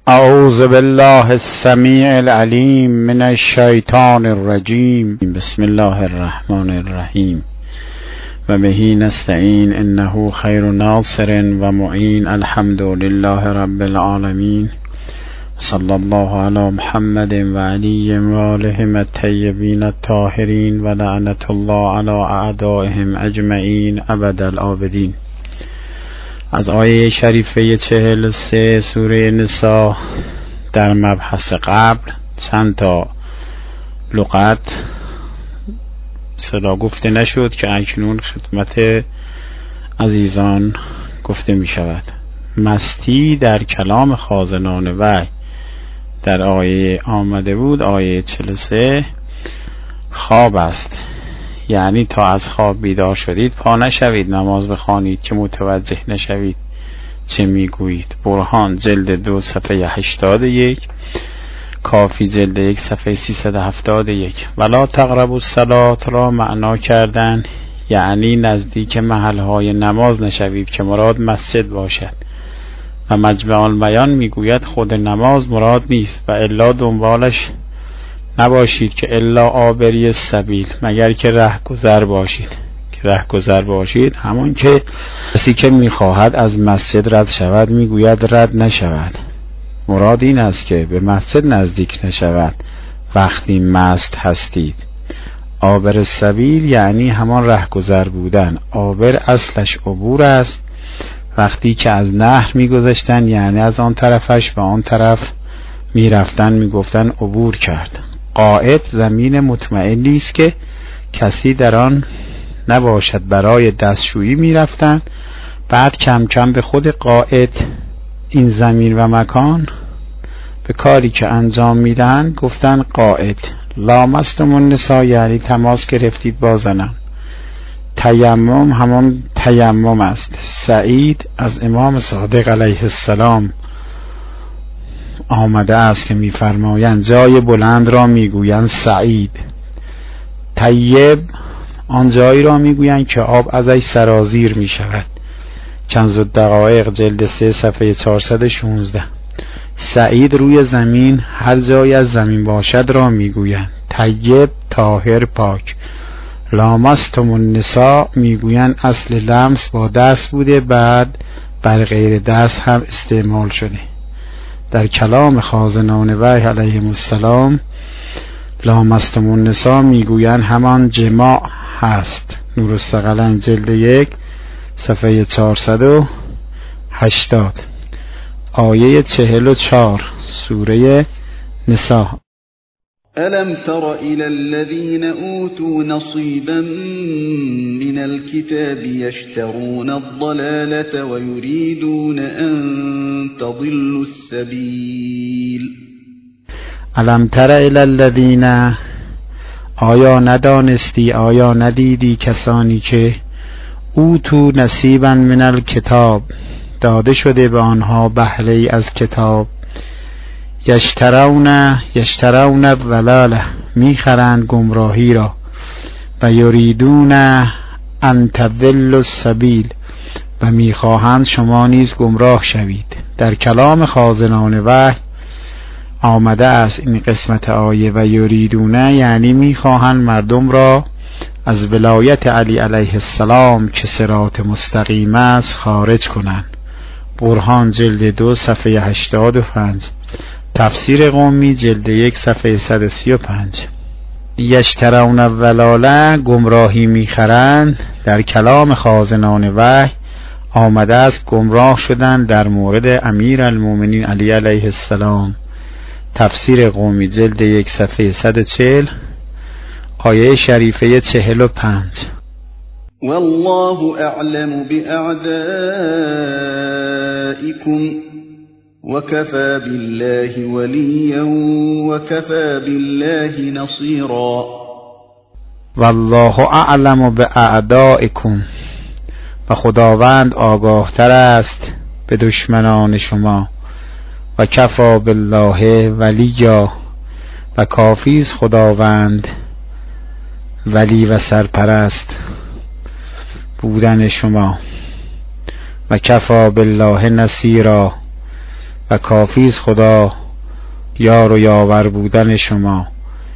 اعوذ بالله السمیع العلیم من الشیطان الرجیم. بسم الله الرحمن الرحیم و بهی نستعین انه خیر ناصر و معین. الحمد لله رب العالمین. صلی الله علی محمد و علی و آلهم الطیبین الطاهرین و لعنت الله علی اعدائهم اجمعین ابد الآبدین. از آیه شریفه 43 سوره نساء در مبحث قبل چند تا لغت صدا گفته نشد که اکنون خدمت عزیزان گفته می شود. مستی در کلام خازنان وحی در آیه آمده بود. آیه 43 خواب است، یعنی تا از خواب بیدار شدید پا نشوید نماز بخوانید که متوجه نشوید چه میگویید. برهان جلد 2 صفحه 81، کافی جلد 1 صفحه 371. ولا تقربوا الصلاة را معنا کردن یعنی نزدیک محلهای نماز نشوید که مراد مسجد باشد، و مجمع البیان میگوید خود نماز مراد نیست و الا دنبالش نباشید که الا عابری السبیل، مگر که رهگذر باشید. که رهگذر باشید همون که کسی که میخواهد از مسجد رد شود میگوید رد نشود. مراد این است که به مسجد نزدیک نشود وقتی مست هستید. عابر السبیل یعنی همان رهگذر بودن. عابر اصلش عبور است، وقتی که از نهر میگذشتن یعنی از آن طرفش به آن طرف میرفتن میگفتن عبور کرد. قاعد زمین مطمئنی است که کسی در آن نباشد. برای دستشویی میرفتن، بعد کم کم به خود قاعد این زمین و مکان به کاری که انجام میدن گفتن قاعد. لامستم النساء یعنی تماس گرفتید با زنان. تیمم همان تیمم است. سعید از امام صادق علیه السلام آمده است که میفرمایند جای بلند را میگویند سعید. طیب آن جایی را میگویند که آب ازش سرازیر میشود. کنز الدقایق جلد 3 صفحه 416. سعید روی زمین هر جای از زمین باشد را میگویند. طیب طاهر پاک. لامستم النساء میگویند اصل لمس با دست بوده، بعد بر غیر دست هم استعمال شده. در کلام خازنان وحی علیهم السلام لامستم النساء میگویند همان جماع هست. نور الثقلین جلد 1 صفحه 480. آیه 44 سوره نساء. ألم تر إلى الذين أوتوا نصيبا من الكتاب يشترون الضلالة ويريدون أن تضلوا السبيل. الم تر إلى الذين، آیا ندانستی، آیا ندیدی کسانی که اوتو نصیبا من الکتاب داده شده به آنها بهره از کتاب. یشترون الضلاله میخرند گمراهی را. و یریدون ان تضلوا السبیل و میخواهند شما نیز گمراه شوید. در کلام خازنان وحی آمده است این قسمت آیه و یریدونه یعنی میخواهند مردم را از ولایت علی علیه السلام که صراط مستقیم است خارج کنند. برهان جلد 2 صفحه 85. تفسیر قمی جلد 1 صفحه 135. یشترون الضلاله گمراهی میخرند. در کلام خازنان وحی آمده است گمراه شدن در مورد امیر المؤمنین علی علیه السلام. تفسیر قمی جلد 1 صفحه 140. آیه شریفه 45. والله اعلم باعدائكم وكفى بالله وليا وكفى بالله نصيرا. والله اعلم باعدائكم، و خداوند آگاه تر است به دشمنان شما. و کفی بالله ولیا، و کافی است خداوند ولی و سرپرست بودن شما. و کفی بالله نصیرا، و کافیز خدا یار و یاور بودن شما.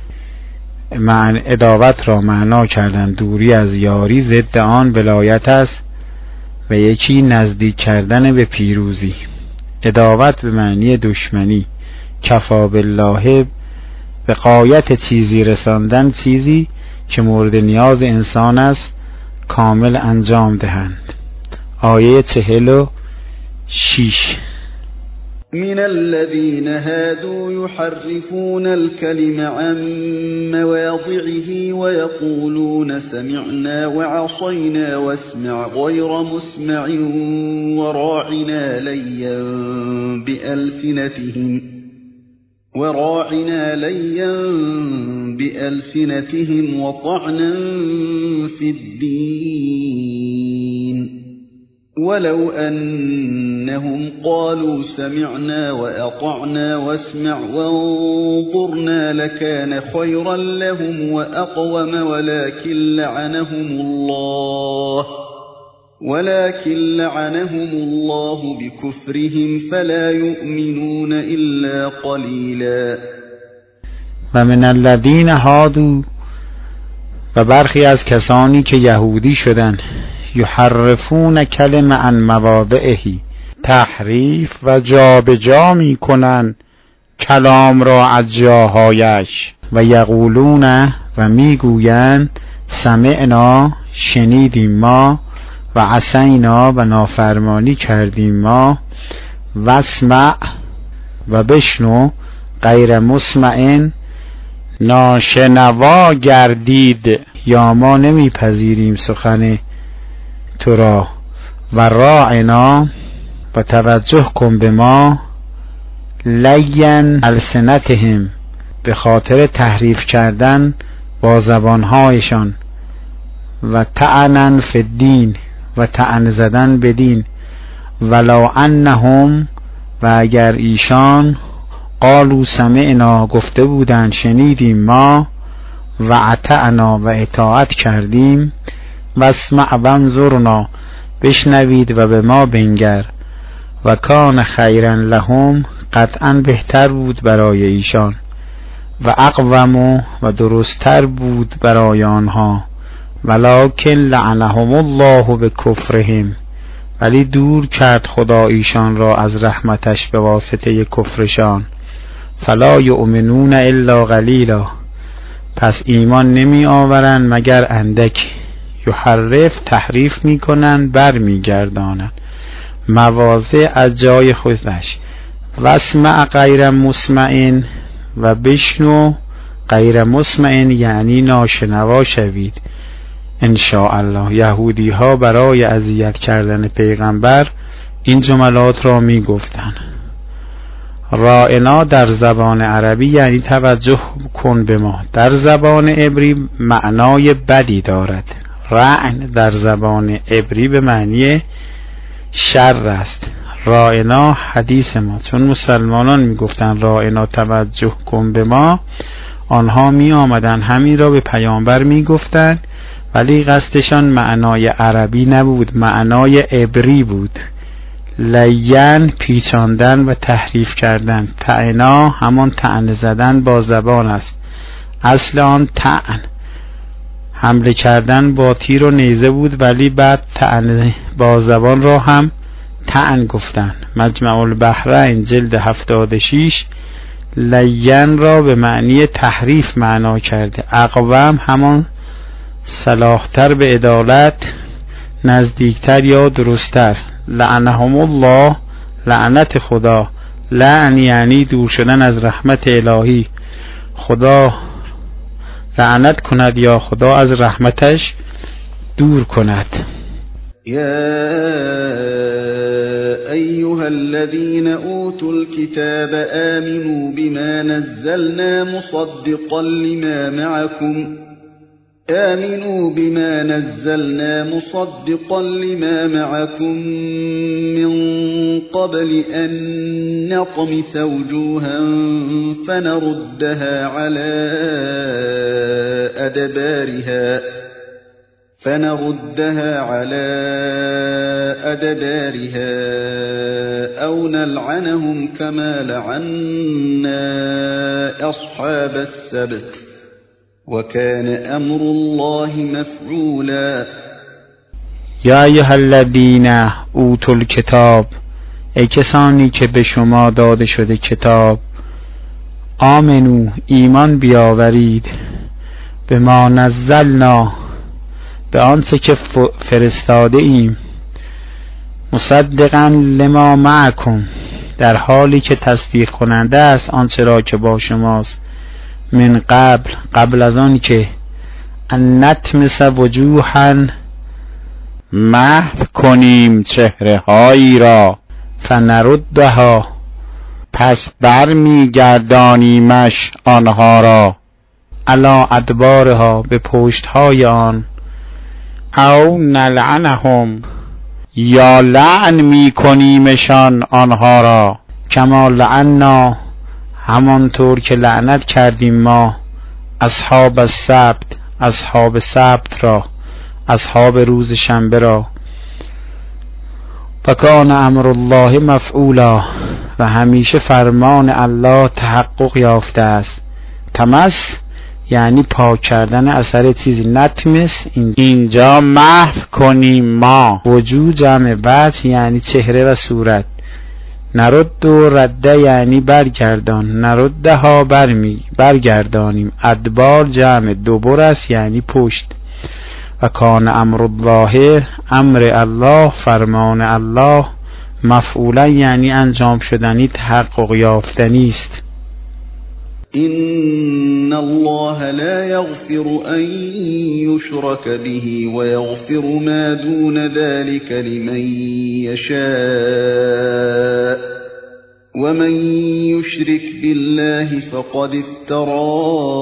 عداوت را معنا کردن دوری از یاری، ضد آن ولایت است و یکی نزدیک کردن به پیروزی. عداوت به معنی دشمنی. کفا بالله به غایت چیزی رساندن، چیزی که مورد نیاز انسان است کامل انجام دهند. آیه 46. من الذين هادوا يحرفون الكلم عن مواضعه ويقولون سمعنا وعصينا واسمع غير مسمع وراعنا ليا بألسنتهم وطعنا في الدين ولو أنهم قالوا سمعنا وأطعنا واسمع وانظرنا لكان خيرا لهم وأقوم ولكن لعنهم الله بكفرهم فلا يؤمنون إلا قليلا. و من الذین هادوا، و برخی از کسانی که یهودی شدند، یحرفون کلم عن مواضعه، تحریف و جابجا می کنند کلام را از جاهایش، و یقولون و می گویند سمعنا شنیدیم ما، و عصینا و نافرمانی کردیم ما، و اسمع و بشنو غیر مسمع ناشنوا گردید، یا ما نمیپذیریم سخن تو را، و راعنا و توجه کن به ما، لین السنتهم به خاطر تحریف کردن با زبانهایشان، و طعنا فی الدین و طعن زدن به دین، ولو انهم و اگر ایشان قالوا سمعنا گفته بودند شنیدیم ما، و اطعنا و اطاعت کردیم، و اسمع وانظرنا بشنوید و به ما بنگر، و کان خیرا لهم قطعا بهتر بود برای ایشان، و اقوم و درستتر بود برای آنها، ولکن لعنهم الله بکفرهم ولی دور کرد خدا ایشان را از رحمتش به واسطه کفرشان، فلا یؤمنون الا قلیلا پس ایمان نمی آورند مگر اندک، یحرف تحریف می کنند بر می گردانند مواضع از جای خودش، واسمع غیر مسمع و بشنو غیر مسمع یعنی ناشنوا شوید. انشاءالله یهودی ها برای اذیت کردن پیغمبر این جملات را می گفتند. رائنا در زبان عربی یعنی توجه کن به ما، در زبان عبری معنای بدی دارد. رعن در زبان عبری به معنی شر است. رائنا حدیث ما، چون مسلمانان می گفتن رائنا توجه کن به ما، آنها می آمدن همین را به پیامبر می گفتن، ولی قصدشان معنای عربی نبود، معنای عبری بود. لین پیچاندن و تحریف کردن، طعنا همان طعن زدن با زبان است، اصل آن طعن حمله کردن با تیر و نیزه بود، ولی بعد طعن با زبان را هم طعن گفتن. مجمع البحرین جلد 76 لین را به معنی تحریف معنا کرده. اقوام همان صلاحتر به عدالت، نزدیکتر یا درستتر. لعنهم الله لعنت خدا، لعن یعنی دور شدن از رحمت الهی، خدا لعنت کند یا خدا از رحمتش دور کند. یا ایها الذین اوتوا الكتاب آمنوا بما نزلنا مصدقا لما معكم من قبل أن نطمس وجوها فنردها على أدبارها أو نلعنهم كما لعنا أصحاب السبت وكان أمر الله مفعولا. یا ایها الذین اوتوا الکتاب، ای کسانی که به شما داده شده کتاب، آمنو، ایمان بیاورید، به ما نزلنا، به آنچه که فرستاده ایم، مصدقا لما معکم، در حالی که تصدیق کننده است آنچه را که با شماست، من قبل از آن که ان نطمس وجوها، محو کنیم چهره هایی را، فنردها، پس برمی گردانیمش آنها را، علی ادبارها، به پشت های آن، او نلعنهم، یا لعن می کنیمشان آنها را، کما لعنا، همانطور که لعنت کردیم ما اصحاب السبت، اصحاب سبت را، اصحاب روز شنبه را. و کان امر الله مفعولا، و همیشه فرمان الله تحقق یافته است. تمس یعنی پاک کردن اثر چیزی، نتمس اینجا محو کنیم ما، وجود جمع وجه یعنی چهره و صورت، نرد و رده یعنی برگردان، نرده ها برگردانیم، ادبار جمع دبر است یعنی پشت. و کان امر الله، امر الله، فرمان الله، مفعولا یعنی انجام شدنی، تحقق یافتنی است. إن الله لا يغفر أن يشرك به ويغفر ما دون ذلك لمن يشاء ومن يشرك بالله فقد افترى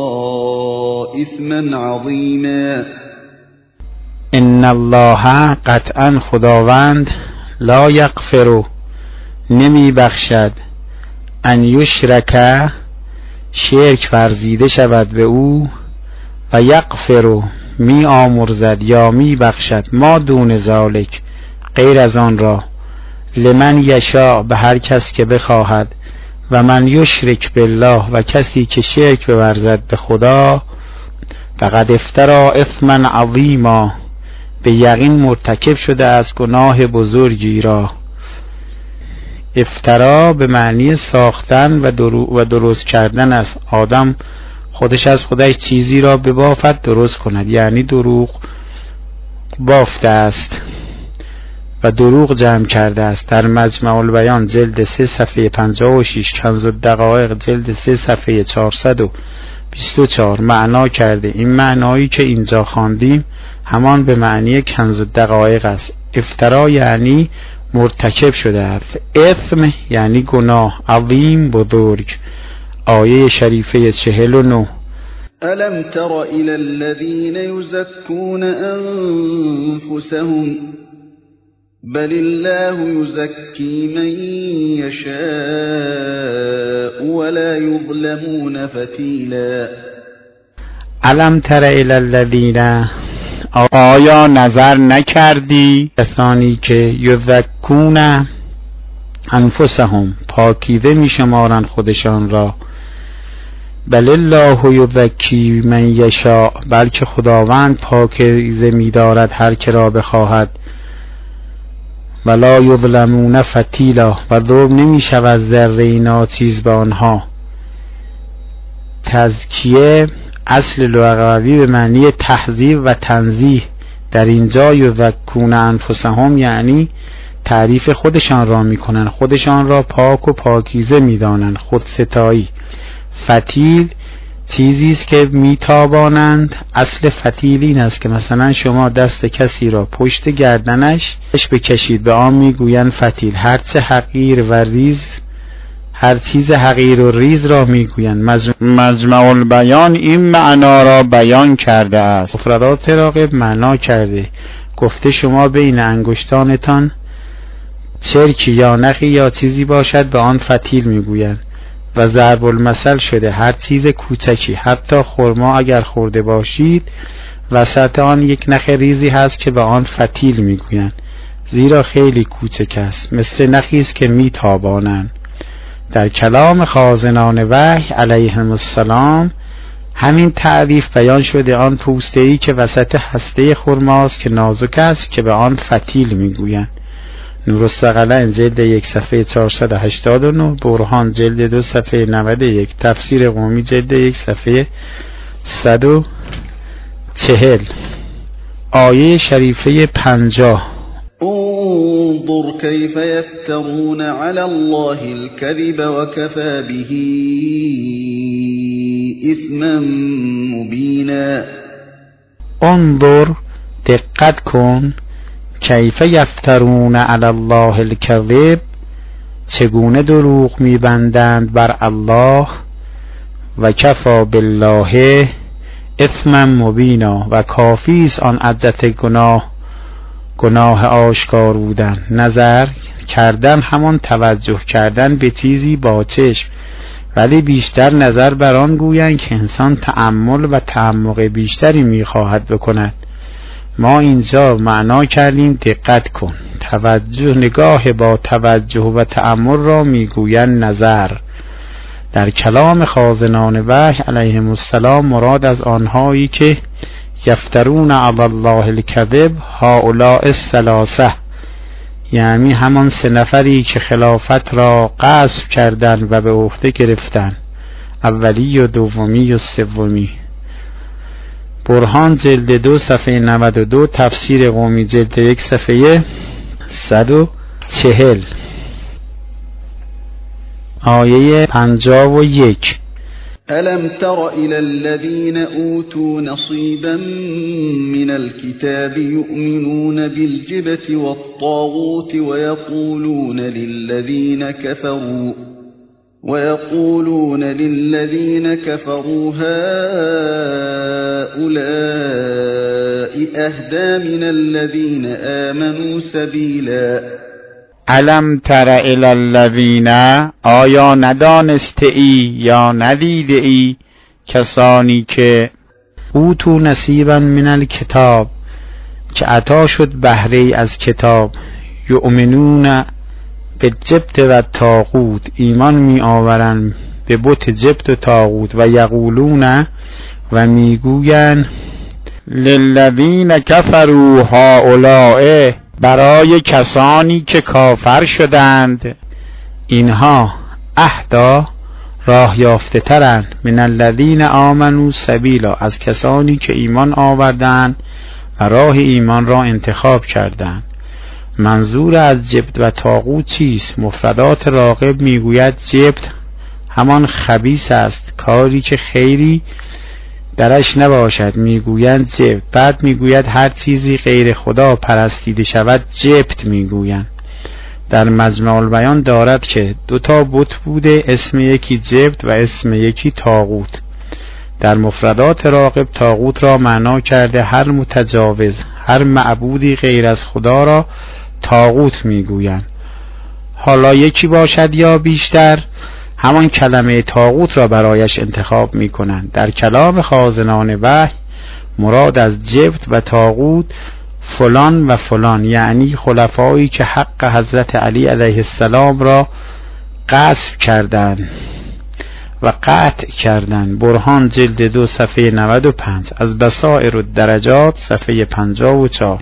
إثما عظيما. ان الله، قطعا خداوند، لا یغفر، نمی بخشد، ان یشرک، شرک ورزیده شود به او، و یغفر، می آمرزد یا می بخشد، ما دون ذالک، غیر از آن را، لمن یشاء، به هر کس که بخواهد، و من یشرک بالله، و کسی که شرک بورزد به خدا، فقد افترا اثما عظیما، به یقین مرتکب شده از گناه بزرگی را. افترا به معنی ساختن و درست کردن است. آدم خودش از خودش چیزی را ببافد درست کند، یعنی دروغ بافته است و دروغ جمع کرده است. در مجمع البیان جلد 3 صفحه 56، کنز الدقایق جلد 3 صفحه 424 معنا کرده. این معنایی که اینجا خواندیم همان به معنی کنز الدقایق است. افترا یعنی مرتکب شده است، اثم یعنی گناه، عظیم بزرگ. آیه شریفه 49. ألم تر إلى الذين يزكون أنفسهم بل الله يزكي من يشاء ولا يظلمون فتيلا. الم تر إلى الذين، آیا نظر نکردی کسانی که یزکون انفسهم، پاکیزه می شمارند خودشان را، بل الله یزکی من یشاء، بلکه خداوند پاکیزه می دارد هر که را بخواهد، ولا یظلمون فتیلا، و ظلم نمی شود ذره ناچیز به آنها. تزکیه اصل لغوی به معنی تحذیب و تنزیه. در اینجا یزکون انفسهم یعنی تعریف خودشان را میکنن، خودشان را پاک و پاکیزه میدانند، خودستایی. فتیل چیزی است که میتابانند. اصل فتیل این است که مثلا شما دست کسی را پشت گردنش بکشید، به آن میگویند فتیل. هرچه حقیر و ریز، هر چیز حقیر و ریز را میگویند. مجمع البیان این معنا را بیان کرده است. مفردات راغب معنا کرده، گفته شما بین انگشتانتان چرکی یا نخی یا چیزی باشد به آن فتیل میگویند. و ضرب المثل شده هر چیز کوچکی، حتی خرما اگر خورده باشید وسط آن یک نخ ریزی هست که به آن فتیل میگویند، زیرا خیلی کوچک است، مثل نخی است که میتابانند. در کلام خازنان وحی علیهم السلام همین تعریف بیان شده. آن پوسته‌ای که وسط هسته خرماست که نازک است که به آن فتیل میگویند. نورالثقلین جلد 1 صفحه 489، برهان جلد 2 صفحه 91، تفسیر قمی جلد 1 صفحه 140. آیه شریفه 50: انظر كيف يفترون على الله الكذب وكفى به إثما مبینا. انظر، دقت کن، کیف یفترون علی الله الکذب، چگونه دروغ میبندند بر الله، و کفی بالله اثما مبینا، و کافی است آن عدت گناه آشکار بودن. نظر کردن همان توجه کردن به چیزی با چشم، ولی بیشتر نظر بر آن گویند که انسان تأمل و تعمق بیشتری میخواهد بکند. ما اینجا معنا کردیم دقت کن. توجه، نگاه با توجه و تأمل را میگویند نظر. در کلام خازنان وحی علیهم السلام مراد از آنهایی که یفترون علی الله الکذب هؤلاء الثلاثه، یعنی همان 3 نفری که خلافت را غصب کردند و به عهده گرفتند، اولی و دومی و سومی. برهان جلد 2 صفحه 92، تفسیر قمی جلد 1 صفحه 140. آیه 51: ألم تر إلى الذين أوتوا نصيبا من الكتاب يؤمنون بالجبت والطاغوت ويقولون للذين كفروا هؤلاء أهدى من الذين آمنوا سبيلا. الم تر الی الذین، آیا ندانسته ای یا ندیده ای کسانی که اوتو نصیبا من الکتاب، که عطا شد بهره از کتاب، یؤمنون به جبت و طاغوت، ایمان می آورند به بت جبت و طاغوت، و یقولون، و میگویند للذین کفروا هؤلاء، برای کسانی که کافر شدند، اینها اهدا، راه یافته ترند، من الذین آمنوا سبیلا، از کسانی که ایمان آوردند و راه ایمان را انتخاب کردند. منظور از جبت و طاغوت چیست؟ مفردات راغب میگوید جبت همان خبیث است، کاری که خیری درش نباشد میگویند جبت. بعد میگوید هر چیزی غیر خدا پرستیده شود جبت میگویند. در مجمع البیان دارد که 2 بت بوده، اسم یکی جبت و اسم یکی طاغوت. در مفردات راغب طاغوت را معنا کرده هر متجاوز، هر معبودی غیر از خدا را طاغوت میگویند. حالا یکی باشد یا بیشتر، همان کلمه طاغوت را برایش انتخاب میکنند. در کلام خازنان وحی مراد از جبت و طاغوت فلان و فلان، یعنی خلفایی که حق حضرت علی علیه السلام را غصب کردند و قطع کردند. برهان جلد 2 صفحه 95، از بصائر الدرجات صفحه 54.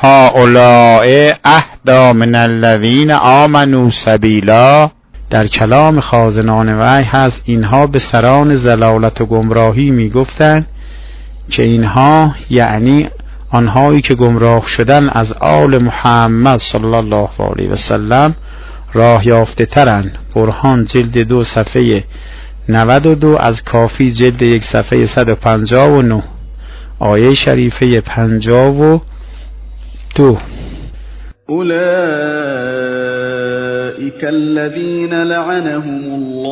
هؤلاء اهدی من الذین آمنوا سبیلا، در کلام خازنان وحی هست اینها به سران ضلالت و گمراهی میگفتند که اینها یعنی آنهایی که گمراه شدن از آل محمد صلی الله علیه و سلم راه یافته ترند. برهان جلد 2 صفحه 92، از کافی جلد 1 صفحه 159. آیه شریفه 52: أولئك الذين لعنهم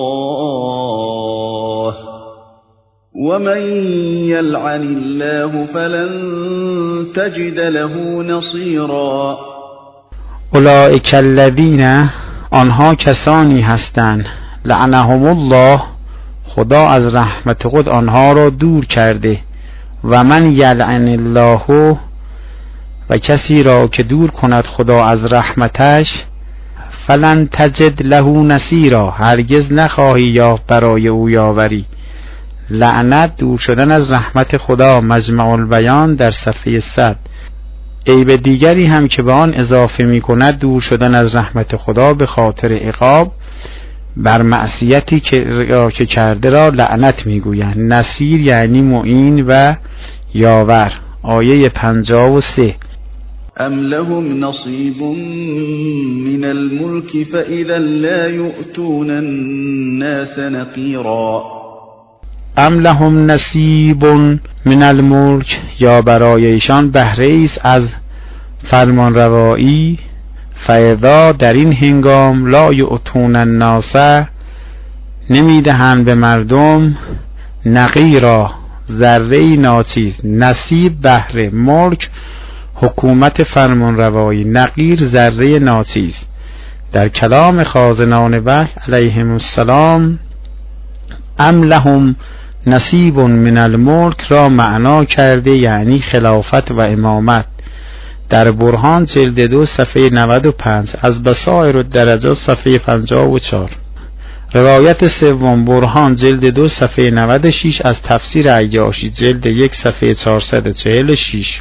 الله ومن يلعن الله فلن تجد له نصيرا. اولئک الذین، آنها کسانی هستند، لعنهم الله، خدا از رحمت خود آنها را دور کرده، و من یلعن الله، و کسی را که دور کند خدا از رحمتش، فلن تجد له نصیرا، هرگز نخواهی یافت برای او یاوری. لعنت، دور شدن از رحمت خدا. مجمع البیان در صفحه 100. عیب دیگری هم که به آن اضافه می کند دور شدن از رحمت خدا به خاطر عقاب بر معصیتی که کرده را لعنت می گویند. نصیر یعنی معین و یاور. آیه 53. ام لهم نصیب من الملک فاذا لا یؤتون الناس نقیرا. ام لهم نصیب من الملک، یا برای ایشان بهره ایست از فرمان روایی. فاذا، در این هنگام، لا یؤتون الناس، نمیدهند به مردم، نقیرا، ذره ناچیز. نصیب بهره، ملک حکومت فرمان روایی، نقیر ذره ناچیز. در کلام خازنان وحی علیهم السلام ام لهم نصیب من الملک را معنا کرده یعنی خلافت و امامت. در برهان جلد 2 صفحه 95، از بصائر الدرجات صفحه 54. روایت سوم، برهان جلد 2 صفحه 96، از تفسیر عیاشی جلد 1 صفحه 446.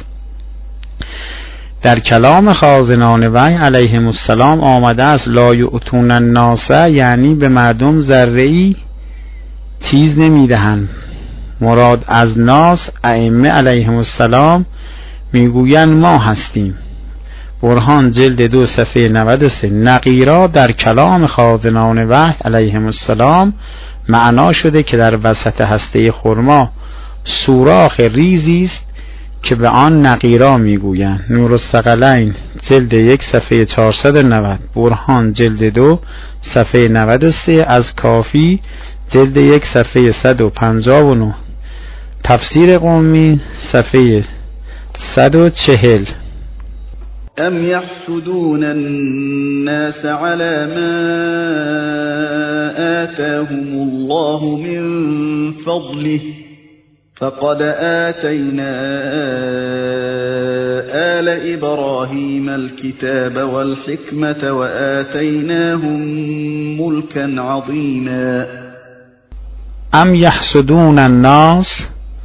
در کلام خازنان وحی علیهم السلام آمده است لا یؤتون الناس، یعنی به مردم ذره‌ای چیز نمیدهند. مراد از ناس، ائمه علیهم السلام میگویند ما هستیم. برهان جلد 2 صفحه 93. نقیرا در کلام خازنان وحی علیهم السلام معنا شده که در وسط هسته خرما سوراخ ریزی است که به آن نقیرا میگویند. نورالثقلین جلد 1 صفحه 490. برهان جلد 2 صفحه 93. از کافی جلد 1 صفحه 159. تفسیر قمی صفحه 140. ام یحسدون الناس على ما آتاهم الله من فضله فقد آتینا آل ابراهیم الكتاب والحکمة وآتیناهم ملکا عظیما. ام یحسدون الناس،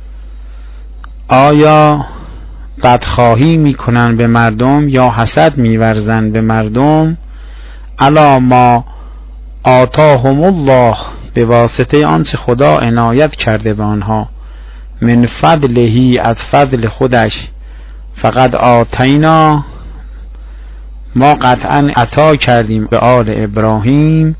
آیا بدخواهی میکنن به مردم یا حسد میورزن به مردم، علی ما آتاهم الله، به واسطه آنچه خدا عنایت کرده به آنها، من فضلهی، از فضل خودش، فقط آتینا، ما قطعا عطا کردیم به آل ابراهیم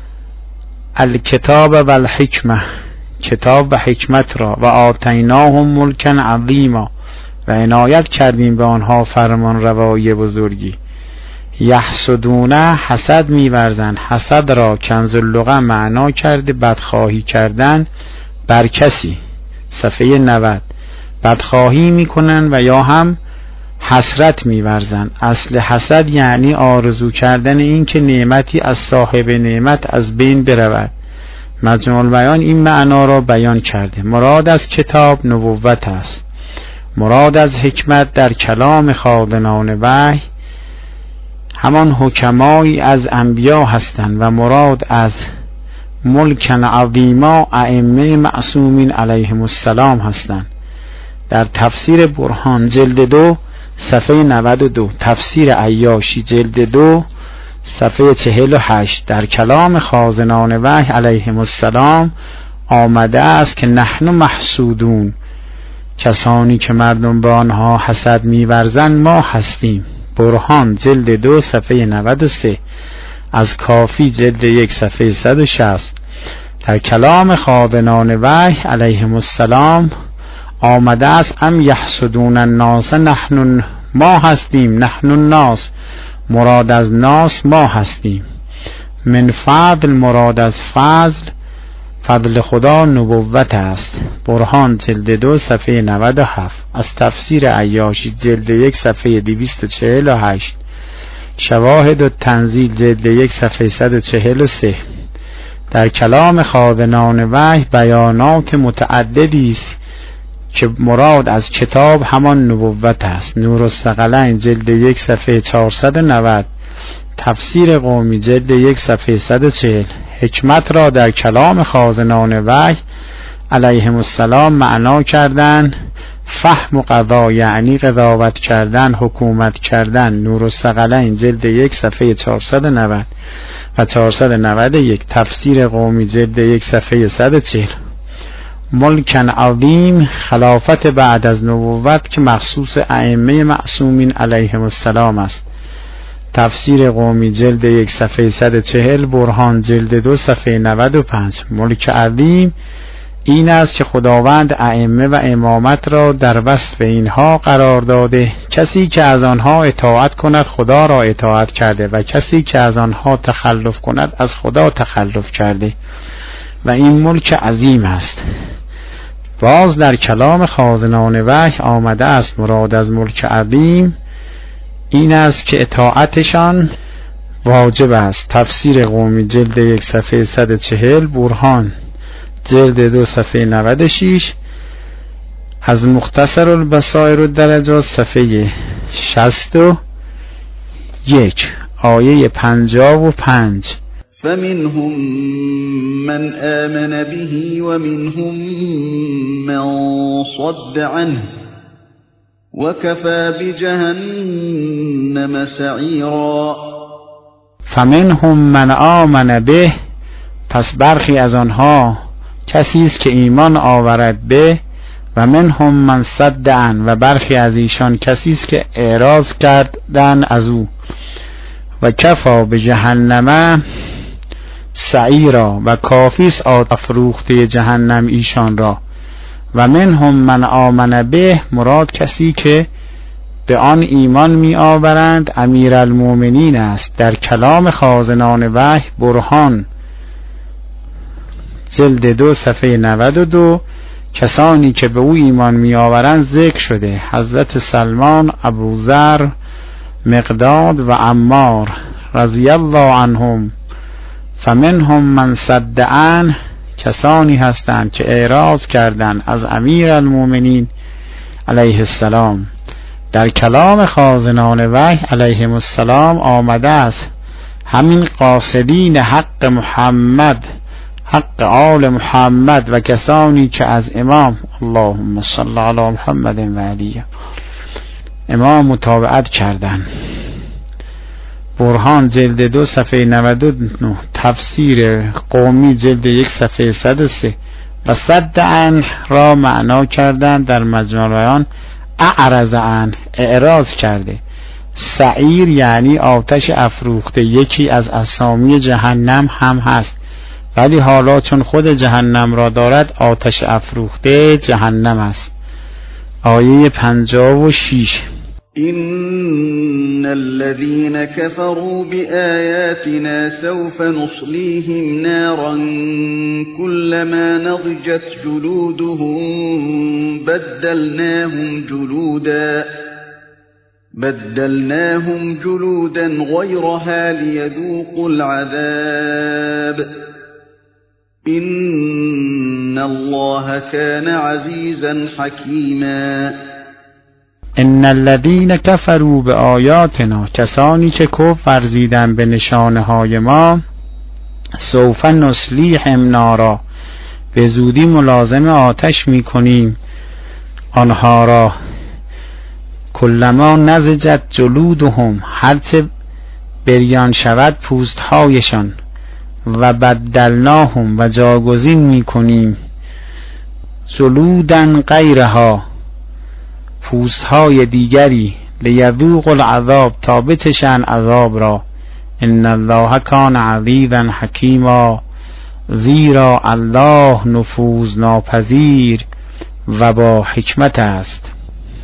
الکتاب و الحکمه، کتاب و حکمت را، و آتیناهم ملکا عظیما، و عنایت کردیم به آنها فرمان روایی بزرگی. یحسدونه، حسد می‌ورزند. حسد را کنز اللغه معنا کرده بدخواهی کردن بر کسی. صفحه 90. بدخواهی میکنن و یا هم حسرت می‌ورزن. اصل حسد یعنی آرزو کردن این که نعمتی از صاحب نعمت از بین برود. مجمع البیان این معنا را بیان کرده. مراد از کتاب نبوت است. مراد از حکمت در کلام خازنان وحی همان حکمایی از انبیا هستند و مراد از ملک عظیما ائمه معصومین علیهم السلام هستند. در تفسیر برهان جلد 2 صفحه 92، تفسیر عیاشی جلد 2 صفحه 48 در کلام خازنان وحی علیهم السلام آمده است که نحن محسودون، کسانی که مردم به آنها حسد می‌ورزند ما هستیم. برهان جلد 2 صفحه 93. از کافی جلد 1 صفحه 160 در کلام خازنان وحی علیهم السلام آمده است ام یحسدون الناس، نحن ما هستیم، نحن الناس، مراد از ناس ما هستیم. من فضل، مراد از فضل، فضل خدا نبوت است. برهان جلد 2 صفحه 97. از تفسیر عیاشی جلد 1 صفحه 248. شواهد التنزیل جلد 1 صفحه 143. در کلام خازنان وحی بیانات متعددی است که مراد از کتاب همان نبوت است. نورالثقلین جلد 1 صفحه 490. تفسیر قومی جلد 1 صفحه 140. حکمت را در کلام خازنان وحی علیهم السلام معنا کردن. فهم و قضا یعنی قضاوت کردن، حکومت کردن. نورالثقلین جلد 1 صفحه 490 و 491. تفسیر قومی جلد 1 صفحه 140. ملکن عظیم خلافت بعد از نبوت که مخصوص ائمه معصومین علیهم السلام است. تفسیر قومی جلد 1 صفحه 140. برهان جلد 2 صفحه 95. ملک عظیم این است که خداوند ائمه و امامت را در وصف اینها قرار داده. کسی که از آنها اطاعت کند خدا را اطاعت کرده و کسی که از آنها تخلف کند از خدا تخلف کرده و این ملک عظیم است. باز در کلام خازنان وحی آمده است مراد از ملک عظیم این است که اطاعتشان واجب است. تفسیر قومی جلد 1 صفحه 140. برهان جلد 2 صفحه 96. از مختصر البصائر الدرجات صفحه 61 آیه 55. فمنهم من آمن به ومنهم من صد عنه وكفى بجهنم سعیرا. فمنهم من آمن به، پس برخی از آنها کسی است که ایمان آورد به، و منهم من صد عنه، و برخی از ایشان کسی است که اعراض کردن از او. و کفا به جهنم سعیرا، و کافی است آتش افروخته جهنم ایشان را. و منهم من آمن به مراد کسی که به آن ایمان می آورند امیرالمومنین است. در کلام خازنان وحی برهان جلد 2 صفحه 92 کسانی که به او ایمان می آورند ذکر شده. حضرت سلمان، ابوذر، مقداد و عمار رضی الله عنهم. فمنهم من صد عنه، کسانی هستند که اعراض کردند از امیرالمومنین علیه السلام. در کلام خازنان وحی علیهم السلام آمده است همین قاصدین حق محمد، حق آل محمد، و کسانی که از امام اللهم صل علی محمد و علیه امام متابعت کردند. برهان جلد 2 صفحه 99. تفسیر قومی جلد 1 صفحه 103. و صد عنه را معنا کردند در مجموع بیان اعرض عنه، اعراض کرده. سعیر یعنی آتش افروخته، یکی از اسامی جهنم هم هست، ولی حالا چون خود جهنم را دارد آتش افروخته جهنم است. آیه 56. إن الذين كفروا بآياتنا سوف نصليهم نارا كلما نضجت جلودهم بدلناهم جلودا غيرها ليذوقوا العذاب إن الله كان عزيزا حكيما. ان الذين كفروا بآیاتنا، کسانی که کفر ورزیدند به نشانه های ما، سوف نصلیهم نارا، به زودی ملازم آتش میکنیم آنها را. کلما نضجت جلودهم، هرچه بریان شود پوست هایشان. و بدلناهم، و جاگزین میکنیم جلودن غیرها، پوست های دیگری. لیذوق العذاب، تا بچشن عذاب را. ان الله کان عزیزا حکیما، زیرا الله نفوذ ناپذیر و با حکمت است.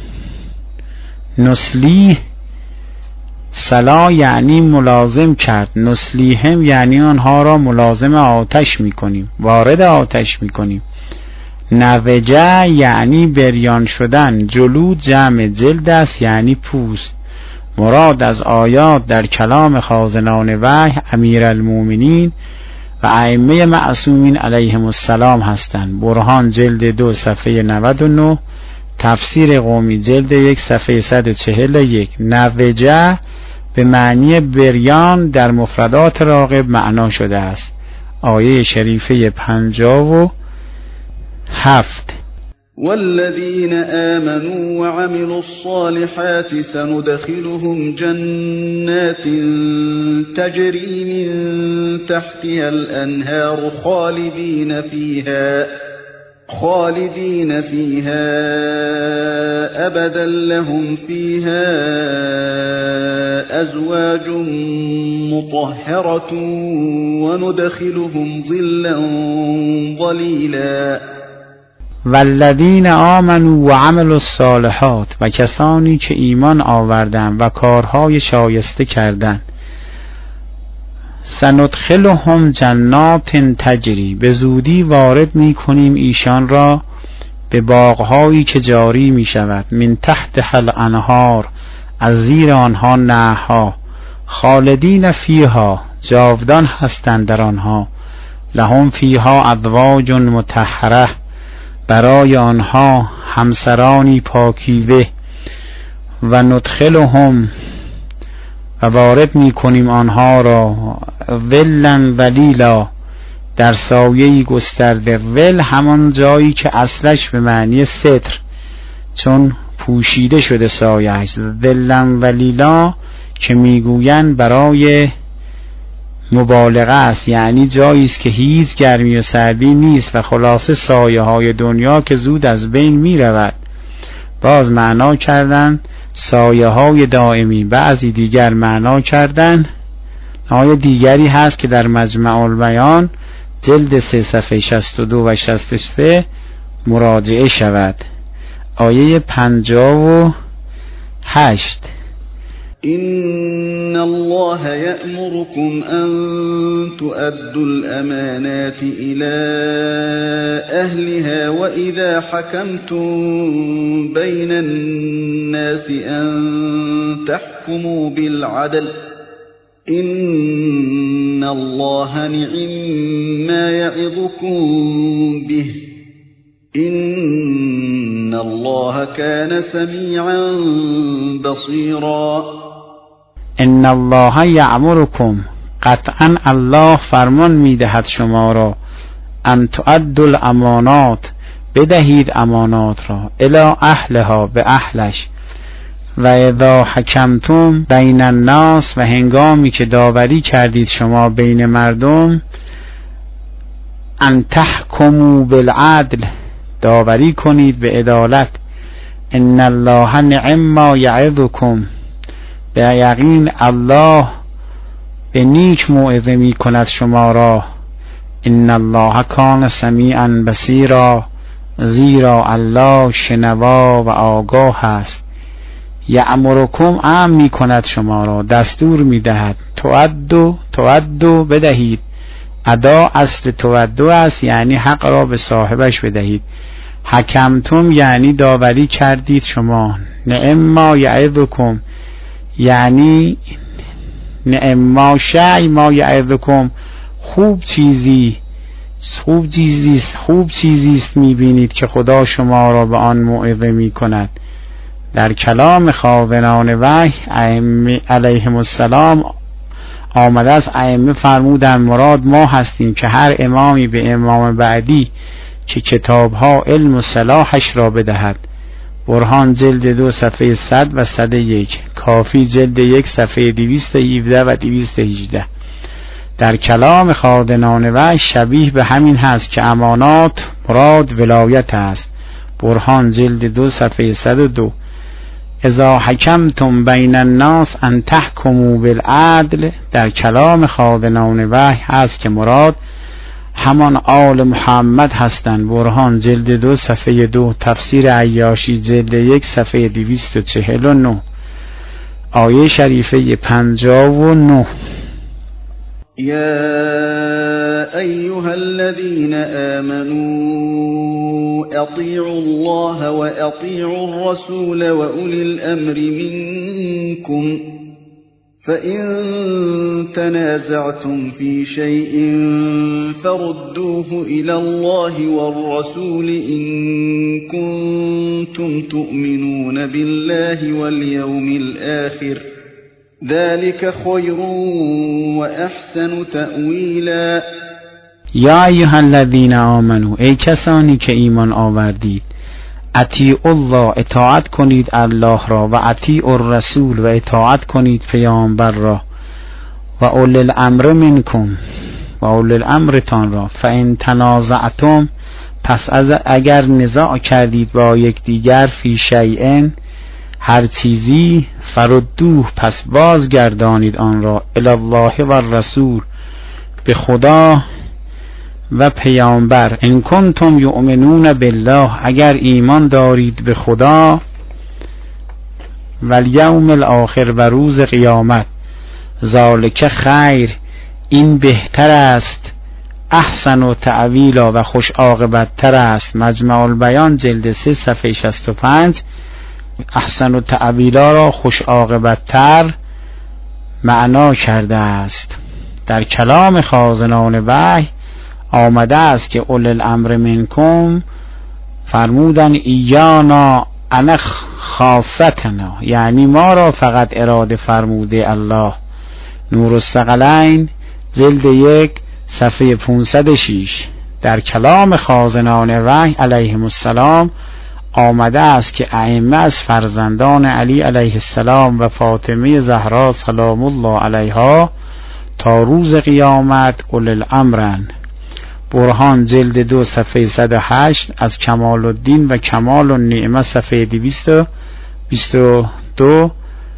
نسلیه سلا یعنی ملازم کرد، نسلیهم یعنی آنها را ملازم آتش میکنیم، وارد آتش میکنیم. نوجه یعنی بریان شدن، جلود جمع جلد است یعنی پوست. مراد از آیات در کلام خازنان وحی امیرالمومنین و ائمه معصومین علیهم السلام هستند. برهان جلد 2 صفحه 99 تفسیر قمی جلد 1 صفحه 141. نوجه به معنی بریان در مفردات راغب معنا شده است. آیه شریفه 57. والذين آمنوا وعملوا الصالحات سندخلهم جنات تجري من تحتها الأنهار خالدين فيها أبدا لهم فيها أزواج مطهرة وندخلهم ظلا ظليلا. والذین آمنوا و عملوا الصالحات، و کسانی که ایمان آوردند و کارهای شایسته کردند. سندخلهم جنات تجری، به زودی وارد می کنیم ایشان را به باغهایی که جاری می شود. من تحت الانهار، از زیر آنها نهرها. خالدین فیها، جاودان هستند در آنها. لهم فیها ازواج مطهره، برای آنها همسرانی پاکیزه. و ندخلهم، و وارد می کنیم آنها را ظلا ظلیلا، در سایه‌ای گسترده. ظل همان جایی که اصلش به معنی ستر، چون پوشیده شده سایه‌اش. ظلا ظلیلا که میگویند برای مبالغه است، یعنی جایی است که هیچ گرمی و سردی نیست و خلاصه سایه های دنیا که زود از بین می رود. باز معنا کردن سایه های دائمی، بعضی دیگر معنا کردن آیه دیگری هست که در مجمع البیان جلد 3 صفحه 62 و 63 مراجعه شود. آیه 58. إن الله يأمركم أن تؤدوا الأمانات إلى أهلها وإذا حكمتم بين الناس أن تحكموا بالعدل إن الله نعم ما يعظكم به إن الله كان سميعا بصيرا. ان الله یأمرکم، قطعا الله فرمان میدهد شما را، ان تؤدوا الامانات، بدهید امانات را، الی اهلها، به اهلش. و اذا حکمتم بین الناس، و هنگامی که داوری کردید شما بین مردم، ان تحکموا بالعدل، داوری کنید به عدالت. ان الله نعم ما یعظکم، به یقین الله به نیک موعظه می کند شما را. ان الله کان سمیعا بصیرا، زیرا الله شنوا و آگاه است. یأمرکم، امر می کند شما را، دستور می دهد. تؤدوا، بدهید. ادا اصل تودو است، یعنی حق را به صاحبش بدهید. حکمتم یعنی داوری کردید شما. نعم ما یعظکم یعنی نعم ما شیء ما یعظکم، خوب چیزی است میبینید که خدا شما را به آن موعظه میکند. در کلام خاونان وحی ائمه علیهم السلام آمده است، ائمه فرمودند مراد ما هستیم که هر امامی به امام بعدی که کتابها علم و صلاحش را بدهد. برهان جلد 2 صفحه 100 و 101، کافی جلد 1 صفحه 217 و 218. در کلام خادنان وحی شبیه به همین هست که امانات مراد ولایت است. برهان جلد 2 صفحه 102. اذا حکمتم بین الناس ان تحکموا بالعدل، در کلام خادنان وحی هست که مراد همان آل محمد هستند. برهان جلد 2 صفحه 2، تفسیر عیاشی جلد 1 صفحه 249. آیه شریفه 59. يا أيها الذين آمنوا أطيعوا الله وأطيعوا الرسول وأولي الأمر منكم فإن تنازعتم في شيء فردوه إلى الله والرسول إن كنتم تؤمنون بالله واليوم الآخر ذلك خير وأحسن تأویلا. یا ایها الذین آمنوا، ای کسانی که ایمان آوردید، اطیعوا الله، اطاعت کنید الله را، و اطیعوا الرسول، و اطاعت کنید پیامبر را، و اولی الامر منکم، و اولی الامرتان را. فان تنازعتم، پس اگر نزاع کردید با یکدیگر، فی شیء، هر چیزی، فردوه، پس بازگردانید آن را، الی الله و الرسول، به خدا و پیامبر. ان کنتم یؤمنون بالله، اگر ایمان دارید به خدا، و الیوم الاخر، و روز قیامت. ذالک خیر، این بهتر است، احسن و تأویلا، و خوش عاقبت تر است. مجمع البیان جلد 3 صفحه 65. احسن و تأویلا را خوش عاقبت تر معنا کرده است. در کلام خازنان وحی آمده است که اول الامر منکم فرمودن ایانا انا خاصتنا، یعنی ما را فقط اراده فرموده الله. نور الثقلین جلد 1 صفحه 506. در کلام خازنان وحی علیهم السلام آمده است که ائمه از فرزندان علی علیه السلام و فاطمه زهرا سلام الله علیها تا روز قیامت اول الامرن. برهان جلد 2 صفحه 108 از کمال الدین و کمال النعمه صفحه 222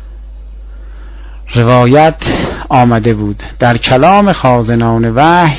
روایت آمده بود. در کلام خازنان وحی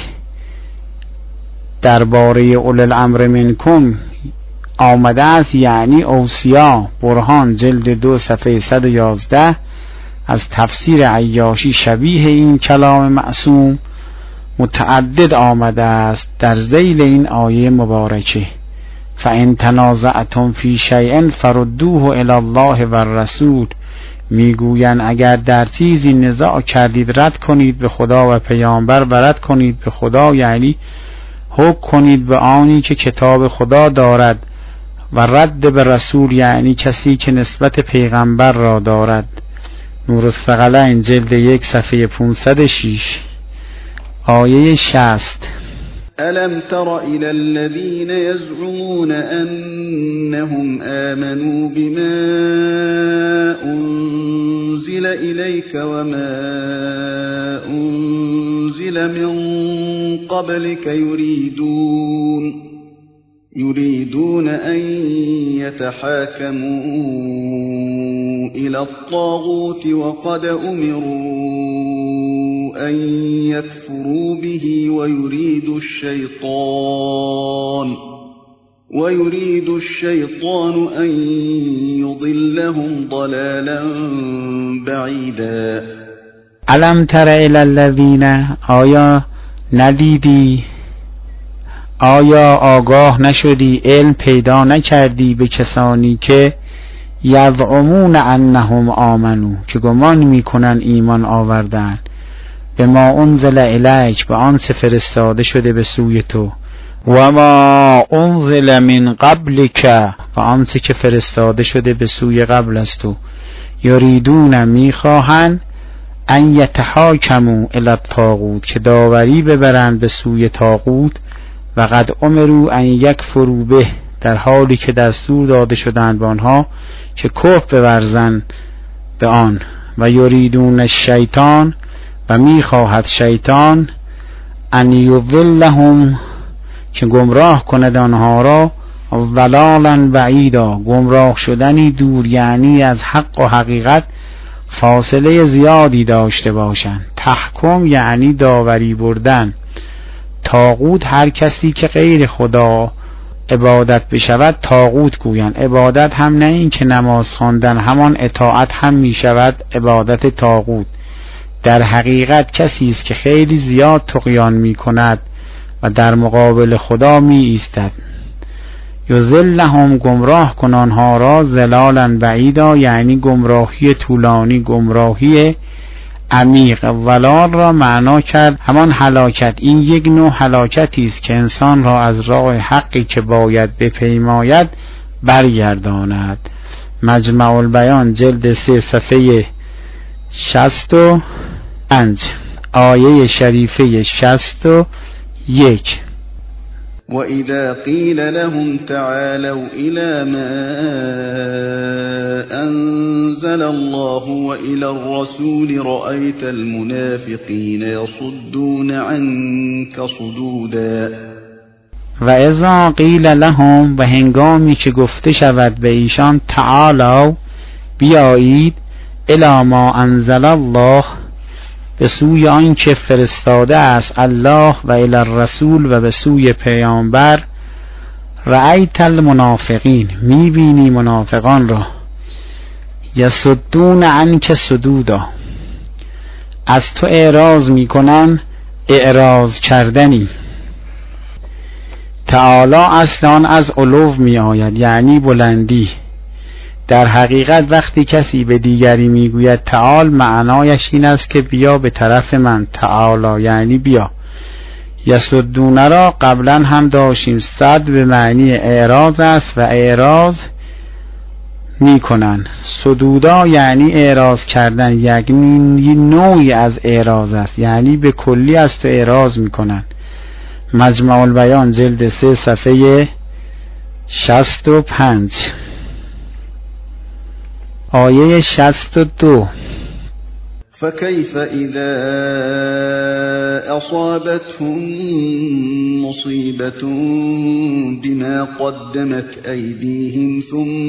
درباره اول الامر منکم آمده است، یعنی اوصیا. برهان جلد 2 صفحه 111 از تفسیر عیاشی شبیه این کلام معصوم متعدد آمده است در ذیل این آیه مبارکه. فان تنازعتم فی شیء فردوه الی الله و الرسول، میگویند اگر در چیزی نزاع کردید رد کنید به خدا و پیامبر، و رد کنید به خدا یعنی حکم کنید به آنی که کتاب خدا دارد، و رد به رسول یعنی کسی که نسبت پیغمبر را دارد. نور الثقلین جلد 1 صفحه 506 آیه 60. ألم تر إلى الذين يزعمون أنهم آمنوا بما أنزل إليك وما أنزل من قبلك يريدون أن يتحاكموا إلى الطاغوت وقد أمروا أن يكفروا به ويريد الشيطان أن يضلهم ضلالا بعيدا. الم تر الی الذین، آیا ندیدی، آیا آگاه نشدی، علم پیدا نکردی به کسانی که یزعمون انهم آمنو، که گمان میکنن ایمان آوردن، به ما انزل الیک، به آنچه فرستاده شده به سوی تو، و ما انزل من قبلک، و آنچه که فرستاده شده به سوی قبل از تو. یریدون، میخواهند، ان یتحاکموا الی الطاغوت، که داوری ببرند به سوی طاغوت، و قد امروا ان یکفروا به، در حالی که دستور داده شدند به آنها که کفر بورزند به آن. و یریدون الشیطان، و میخواهد شیطان، ان یضلهم، که گمراه کند آنها را، ضلالا بعیدا، گمراه شدنی دور، یعنی از حق و حقیقت فاصله زیادی داشته باشند. تحکم یعنی داوری بردن. طاغوت هر کسی که غیر خدا عبادت بشود طاغوت گویند. عبادت هم نه این که نماز خواندن، همان اطاعت هم می شود عبادت طاغوت. در حقیقت کسی است که خیلی زیاد طغیان می کند و در مقابل خدا می ایستد. یضلهم، گمراه کن آنها را، ضلالا بعیدا، یعنی گمراهی طولانی، گمراهی عمیق. ضلال را معنا کرد همان هلاکت. این یک نوع هلاکتی است که انسان را از راه حقی که باید بپیماید برگرداند. مجمع البیان جلد 3 صفحه 65 آیه شریفه 61. وَإِذَا قِيلَ لَهُمْ تَعَالَوْا إِلَى مَا أَنزَلَ اللَّهُ وَإِلَى الرَّسُولِ رَأَيْتَ الْمُنَافِقِينَ يَصُدُّونَ عَنكَ صُدُودًا. و اذا قیل لهم، و هنگامی که گفته شود به ایشان تعالوا بیایید، الی ما انزل الله، به سوی آن که فرستاده است الله، و الی الرسول، و به سوی پیامبر، رأیت المنافقین، میبینی منافقان را، یصدون عنک صدودا، از تو اعراض میکنن اعراض کردنی. تعالی اصلا از علو می آید، یعنی بلندی. در حقیقت وقتی کسی به دیگری میگوید تعال، معنایش این است که بیا به طرف من. تعالی یعنی بیا. یصدون را قبلا هم داشتیم، صد به معنی اعراض است و اعراض میکنن. صدودا یعنی اعراض کردن، یعنی نوعی از اعراض است، یعنی به کلی از تو اعراض میکنن. مجمع البیان جلد 3 صفحه 65 آیه 62. فكيف إذا أصابتهم مصيبة بما قدمت أيديهم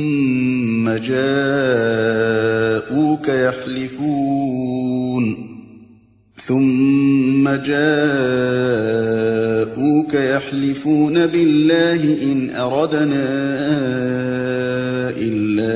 ثم جاءوك يحلفون بالله إن أردنا إلا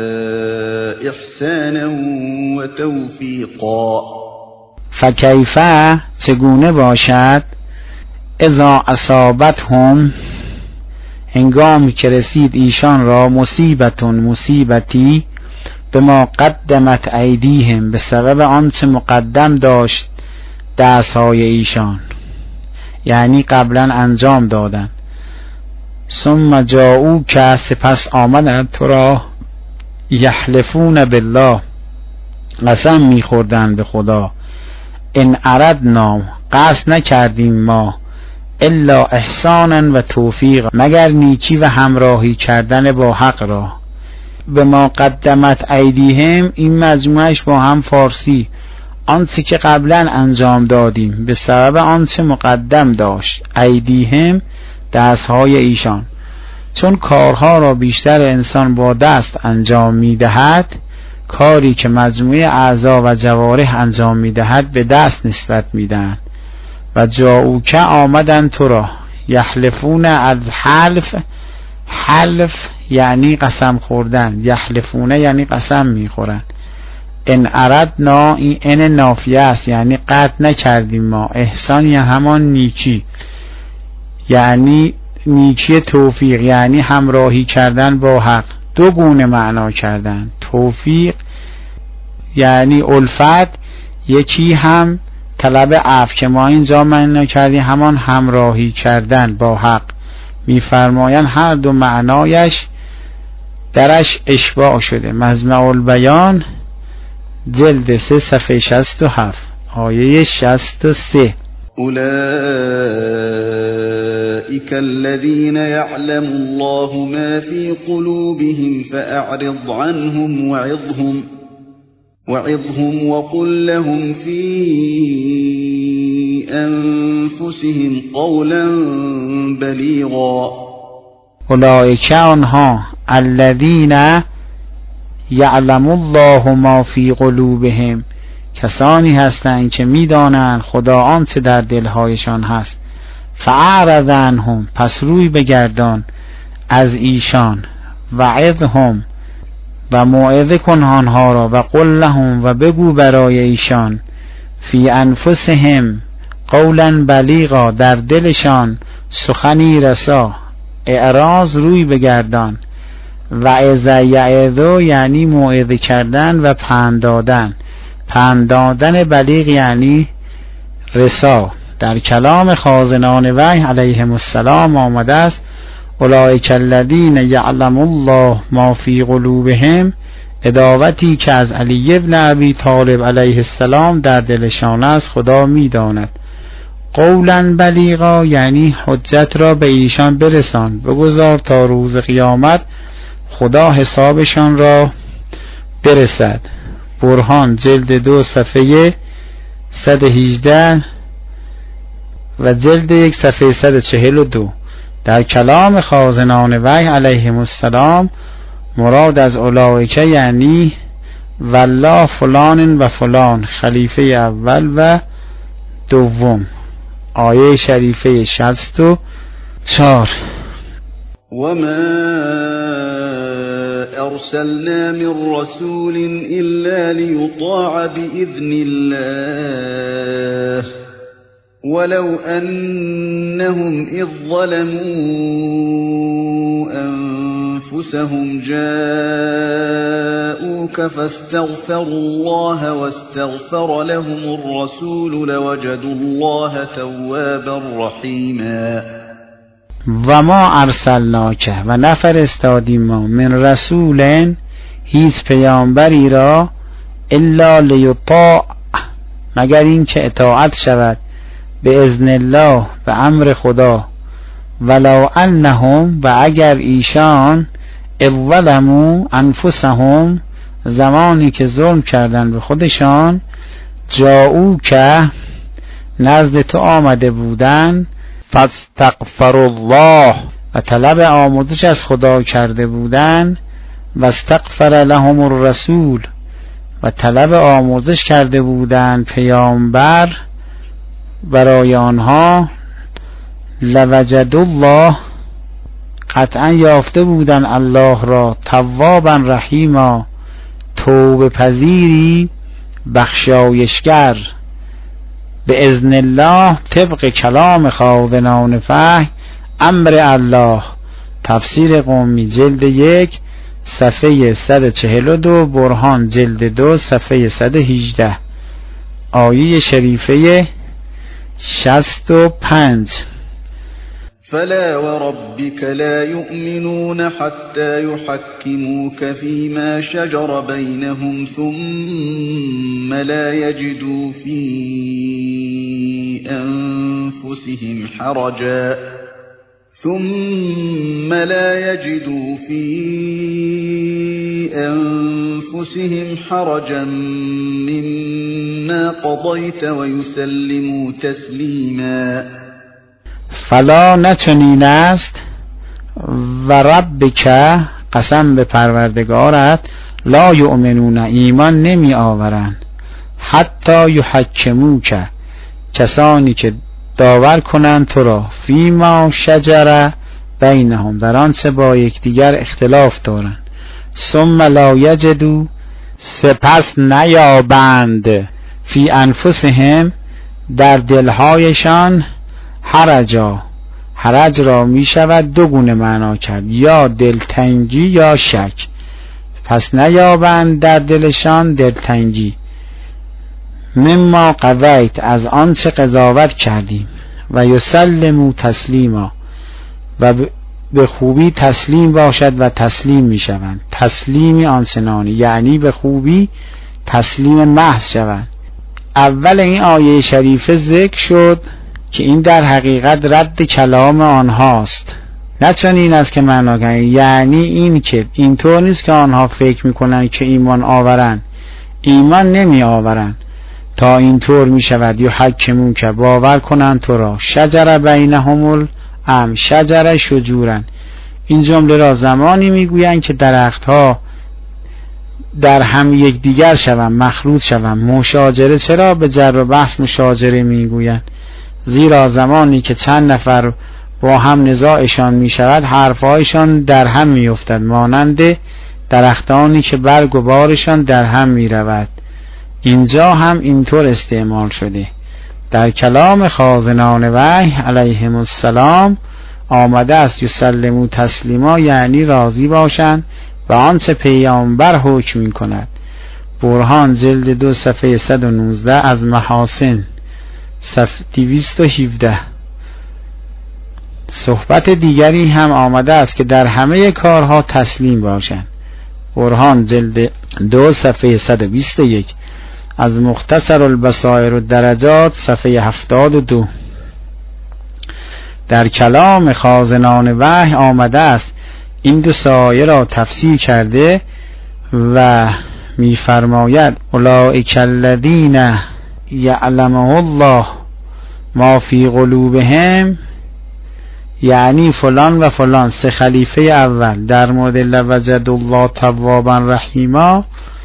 إحسانا وتوفيقا. فکیف، چگونه باشد، اذا اصابتهم، هنگامی که رسید ایشان را، مصیبتی، به ما قدمت ایدیهم، به سبب آنچه مقدم داشت دستهای ایشان، یعنی قبلا انجام دادن. ثم جاءوک، سپس آمدند تو را، یحلفون بالله، قسم میخوردند به خدا، ان اردنا، قصد نکردیم ما، الا احسانا و توفیق، مگر نیکی و همراهی کردن با حق را. به ما قدمت ایدیهم، این مجموعش با هم فارسی، آنچه که قبلا انجام دادیم به سبب آنچه مقدم داشت، ایدیهم دستهای ایشان. چون کارها را بیشتر انسان با دست انجام میدهد، کاری که مجموعه اعضا و جوارح انجام میدهد به دست نسبت میدن. و جاءوک، آمدن تو را، یحلفون، از حلف یعنی قسم خوردن، یحلفون یعنی قسم میخورن. ان اردنا، این ان نافیه است، یعنی قطع نکردیم ما. احسان یا همان نیکی، یعنی نیکی توفیق، یعنی همراهی کردن با حق. دو گونه معنا کردن. توفیق یعنی الفت، یکی هم طلب عفو که ما اینجا معنا کردیم همان همراهی کردن با حق. میفرمایند هر دو معنایش درش اشباع شده. مجمع البیان جلد 3 صفحه 67 آیه 63. أولئك الذين يعلم الله ما في قلوبهم فأعرض عنهم وعظهم وقل لهم في أنفسهم قولا بلیغا. اولئک آنها، الذین یعلم الله ما فی قلوبهم، کسانی هستند که میدانند خدا آنچه در دلهایشان هست. فاعرض عنهم، پس روی بگردان از ایشان. وعظهم، و موعظه کن آنها را. و قل لهم، و بگو برای ایشان. فی انفسهم قولا بلیغا، در دلشان سخنی رسا. اعراض، روی بگردان. و اذا یعظ یعنی موعظه کردن و پند دادن. پند دادن بلیغ یعنی رسا. در کلام خازنان وحی علیهم السلام آمده است اولئک الذین یعلم الله ما فی قلوبهم، عداوتی که از علی ابن ابی طالب علیه السلام در دلشان است خدا می‌داند. قولا بلیغا یعنی حجت را به ایشان برسان، بگذار تا روز قیامت خدا حسابشان را برسد. برهان جلد 2 صفحه 118 و جلد 1 صفحه 142. در کلام خازنان وحی علیهم السلام مراد از اولئک یعنی والله فلان و فلان، خلیفه اول و دوم. آیه شریفه 64. وما أرسلنا من رسول إلا ليطاع بإذن الله ولو أنهم إذ ظلموا أنفسهم جاءوك فاستغفروا الله واستغفر لهم الرسول لوجدوا الله توابا رحيما. و ما ارسلناک و نفرستادیم ما من رسول هیچ پیامبری را الا لیطاع مگر این که اطاعت شود به اذن الله به امر خدا. ولو انهم و اگر ایشان اظلموا انفسهم زمانی که ظلم کردن به خودشان جاءوک نزد تو آمده بودن فاستغفر الله و طلب آمرزش از خدا کرده بودن و استغفر لهم الرسول و طلب آمرزش کرده بودن پیامبر برای آنها لوجد الله قطعا یافته بودن الله را توابا رحیما توبه پذیری بخشایشگر. به اذن الله طبق کلام خازنان وحی امر الله. تفسیر قمی جلد 1 صفحه 142، برهان جلد 2 صفحه 118. آیه شریفه 65. فلا وربك لا يؤمنون حتى يحكموك فيما شجر بينهم ثم لا يجدوا في أنفسهم حرجا مما قضيت ويسلموا تسليما. فلا نچنین است و ربک قسم به پروردگارت لا یؤمنون ایمان نمی آورند حتی یحکموک کسانی که داور کنند تو را فیما شجر بینهم در آنچه با یکدیگر اختلاف دارند ثم لا یجدوا سپس نیابند فی انفسهم در دلهایشان حرج را می شود دو گونه معنا کرد، یا دلتنگی یا شک. پس نیابند در دلشان دلتنگی مما قضیت از آنچه قضاوت کردیم و یسلموا تسلیما و به خوبی تسلیم باشد و تسلیم می شوند. تسلیمی آنچنانی یعنی به خوبی تسلیم محض شوند. اول این آیه شریفه ذکر شد که این در حقیقت رد کلام آنهاست، نه چون این است که معنا کنند، یعنی این که اینطور نیست که آنها فکر میکنن که ایمان آورن، ایمان نمی آورن تا اینطور می شود یحکمون که باور کنن تو را شجر بینهم شجر شجورن. این جمله را زمانی میگویند که درختها در هم یک دیگر شوند، مخلوط شوند. مشاجره چرا به جر و بحث مشاجره میگویند؟ زیرا زمانی که چند نفر با هم نزاعشان می شود حرفهایشان در هم می افتد، مانند درختانی که برگ و بارشان در هم می رود. اینجا هم اینطور استعمال شده. در کلام خازنان وحی علیهم السلام آمده است یسلموا تسلیما، یعنی راضی باشند و آنچه پیامبر حکم می کند. برهان جلد 2 صفحه 119 از محاسن صفحه 217. صحبت دیگری هم آمده است که در همه کارها تسلیم باشند. برهان جلد 2 صفحه 121 از مختصر البصائر الدرجات صفحه 72. در کلام خازنان وحی آمده است این دو سایه را تفسیر کرده و می‌فرماید اولئک الذین یعلم الله ما فی قلوبهم، یعنی فلان و فلان 3 خلیفه اول در مورد لوجد الله توابا رحیما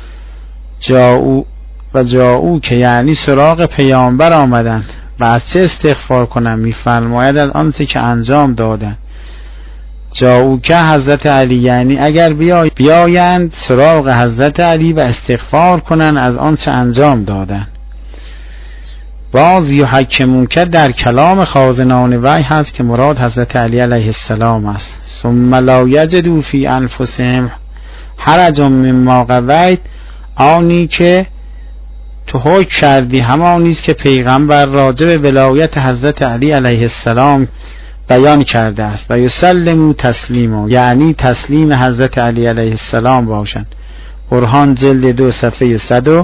جاءو که یعنی سراغ پیامبر آمدند و از چه استغفار کنم؟ می‌فرماید از آنچه که انجام دادند. جاءو که حضرت علی، یعنی اگر بیایند سراغ حضرت علی و استغفار کنند از آنچه انجام دادند. باز یحکمون که در کلام خازنان وحی هست که مراد حضرت علی علیه السلام است. ثم لا یجدوا فی انفسهم حرج مما قضیت، آنی که تو حکم کردی همانی است که پیغمبر راجع به ولایت حضرت علی علیه السلام بیان کرده است. و یسلموا تسلیما، یعنی تسلیم حضرت علی علیه السلام باشند. برهان جلد 2 صفحه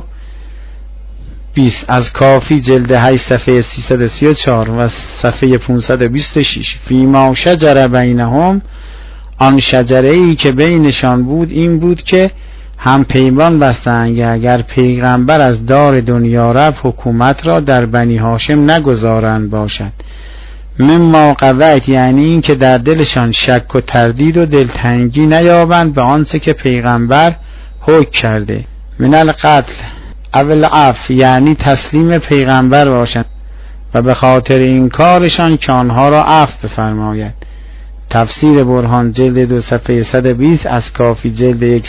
120 از کافی جلد 8 صفحه 334 و صفحه 526. فیما شجر بینهم، آن شجره ای که بینشان بود این بود که هم پیمان بستند اگر پیغمبر از دار دنیا رفت حکومت را در بنی هاشم نگذارند باشد. مما قضیت، یعنی این که در دلشان شک و تردید و دلتنگی نیابند به آنچه که پیغمبر حکم کرده. من القتل اول عفو، یعنی تسلیم پیغمبر باشند و به خاطر این کارشان که آنها را عفو بفرماید. تفسیر برهان جلد 2 صفحه 120 از کافی جلد 1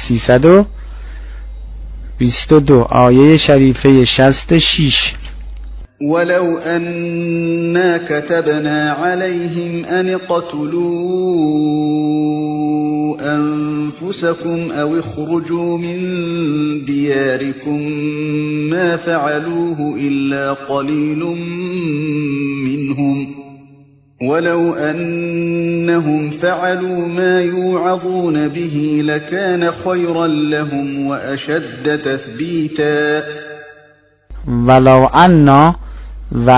322 آیه شریفه 66. ولو أنا كتبنا عليهم أن اقتلوا أنفسكم أو اخرجوا من دياركم ما فعلوه إلا قليل منهم ولو أنهم فعلوا ما يوعظون به لكان خيرا لهم وأشد تثبيتا. ولو انا، و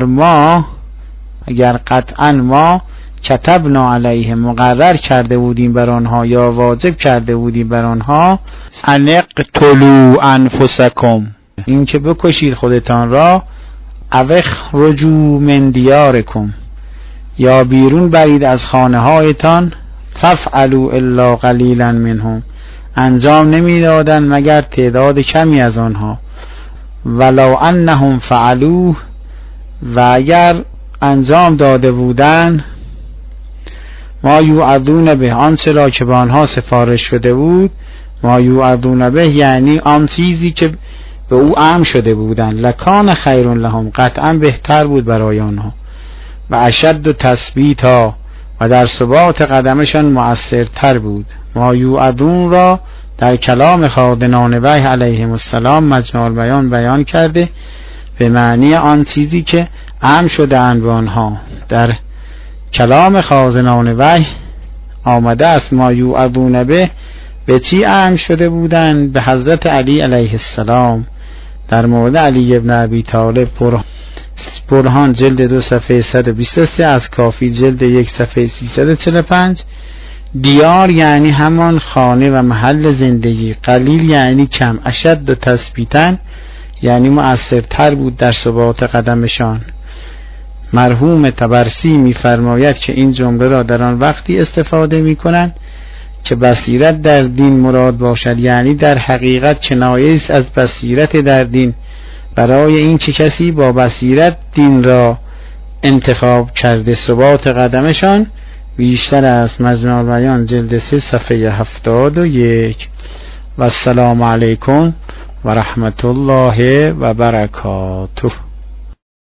اگر قطعا ما کتبنا علیهم مقرر کرده بودیم بر آنها یا واجب کرده بودیم بر آنها ان اقتلوا انفسکم، این که بکشید خودتان را، او اخرجوا من دیارکم، یا بیرون برید از خانه هایتان، فافعلوا الا قلیلا منهم، انجام نمیدادند مگر تعداد کمی از آنها. ولو انهم فعلوه، و اگر انجام داده بودند ما یوعظون به، آنچه را که به آنها سفارش شده بود، ما یوعظون به یعنی آن چیزی که به او امر شده بودند، لکان خیر لهم، قطعا بهتر بود برای آنها، و اشد تثبیتا، و در ثبات قدمشان مؤثرتر بود. ما یوعظون را در کلام خازنان وحی علیهم السلام مجمع البیان بیان کرده به معنی آن چیزی که امر شده اند به آنها. در کلام خازنان وحی آمده است ما یوعظون به چی امر شده بودند؟ به حضرت علی علیه السلام. در مورد علی ابن ابی طالب برهان جلد 2 صفحه 123 از کافی جلد 1 صفحه 345. دیار یعنی همان خانه و محل زندگی، قلیل یعنی کم، اشد و تثبیتن یعنی مؤثرتر بود در ثبات قدمشان. مرحوم طبرسی می‌فرماید که این جمله را در آن وقتی استفاده می‌کنند که بصیرت در دین مراد باشد، یعنی در حقیقت کنایه است از بصیرت در دین، برای این که کسی با بصیرت دین را انتخاب کرده. ثبات قدمشان بیشتر از مجمع البیان جلد 3 صفحه 71. و السلام علیکم و رحمت الله و برکاته.